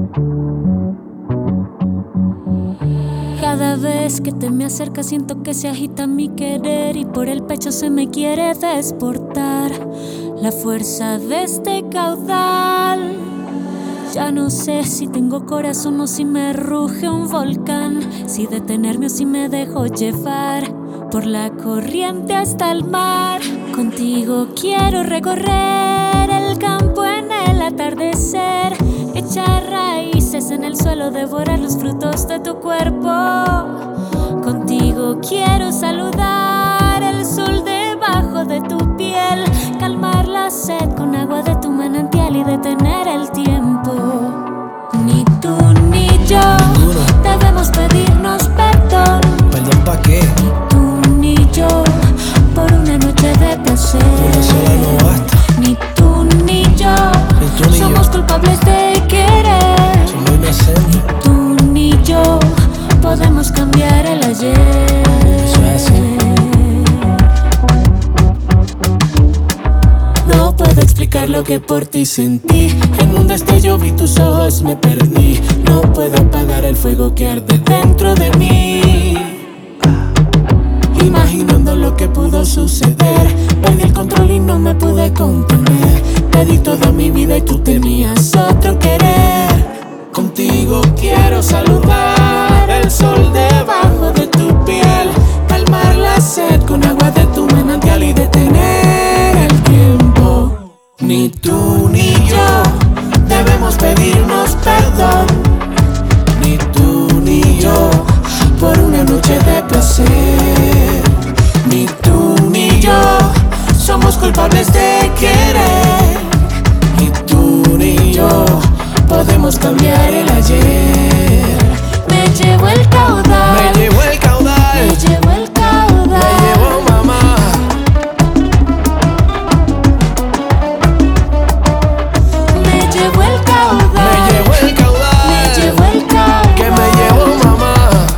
Cada vez que te me acercas siento que se agita mi querer y por el pecho se me quiere desportar la fuerza de este caudal. Ya no sé si tengo corazón o si me ruge un volcán, si detenerme o si me dejo llevar por la corriente hasta el mar. Contigo quiero recorrer el campo en el atardecer, echar raíces en el suelo, devorar los frutos de tu cuerpo. Contigo quiero saludar el sol debajo de tu piel, calmar la sed con agua de tu manantial y detener el tiempo. Ni tú ni yo debemos pedirnos perdón. ¿Perdón pa' qué? Ni tú ni yo por una noche de placer. Una sola no basta. Ni tú ni yo somos culpables de querer. Somos inocentes. Ni tú ni yo podemos cambiar el ayer. Eso es así. No puedo explicar lo que por ti sentí. En un destello vi tus ojos, me perdí. No puedo apagar el fuego que arde dentro de mí. Imaginando lo que pudo suceder, perdí el control y no me pude contener. Te di toda mi vida y tú tenías otro querer. Contigo quiero saludar el sol debajo de tu piel, calmar la sed con agua de tu manantial y detener el tiempo. Ni tú ni yo debemos pedirnos perdón. Ni tú ni yo por una noche de placer. Ni tú ni yo somos culpables de querer. Ni tú ni yo podemos cambiar el ayer. Me llevo el caudal, Me llevó el caudal. me llevo el caudal, Me llevó mamá. me llevo el caudal, Me llevó el me caudal. llevo el caudal. Que me llevó mamá.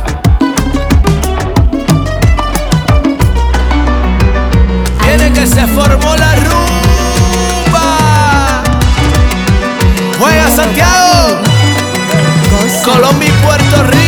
Viene que se formó la rumba. Juega Santiago, Colombia y Puerto Rico.